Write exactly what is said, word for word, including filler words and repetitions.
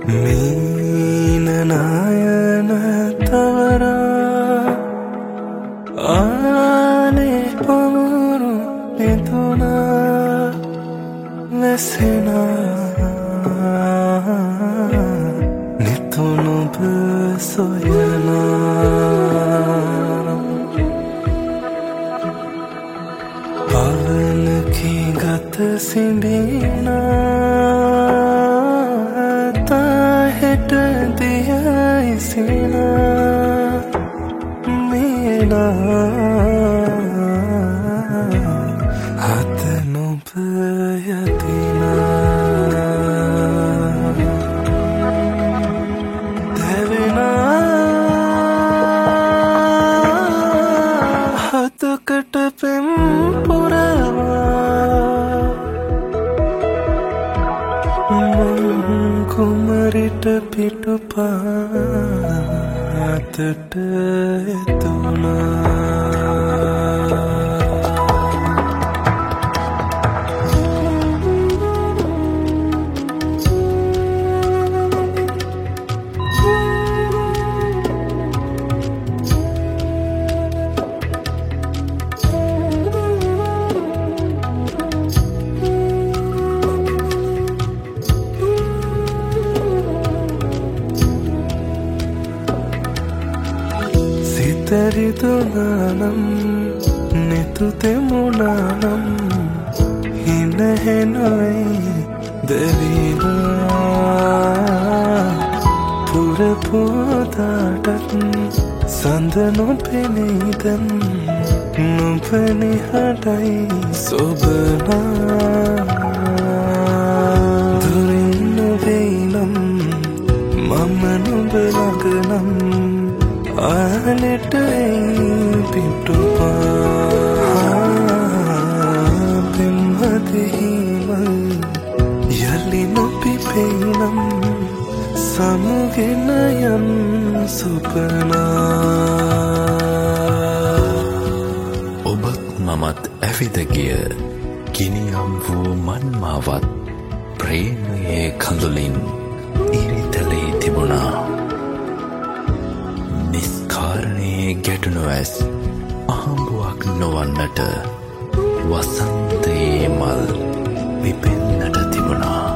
මීනනායන තවරා ආනේ පමුරු නිතුනා වැසෙනා නිතුනුබ සොයනා පවනකී ගත සිඹිනා හෙට දියයි සිනා මීනා හත නොබ යතිනා දැවෙනා හතකට පෙම් පුරවා කුමරිට පිටුපාතට එතුනා තරිදුනානම් නෙතුතෙමුණනම් හිනහෙනොයි දෙවිනා පුරපෝතාටත් සඳ නොපෙනීදන් නොපනිහටයි සොබනා දුරින් නොවෙයිනම් මම නුඹ ළඟනම් ආනෙට පිටුපා පෙම්වදෙහිමල් යලි නොපිපෙනම් සමුගෙන යම් සුපනා ඔබත් මමත් ඇවිද ගිය ගිනියම් වූ මන්මාවත් ප්‍රේමයේ කඳුලින් ඉරිතලේ තිබුණා. නිස්කාරණයේ ගැටුණු ඇස් අහඹුවක් නොවන්නට වසන්තයේ මල් පිපෙන්නට තිබුණා.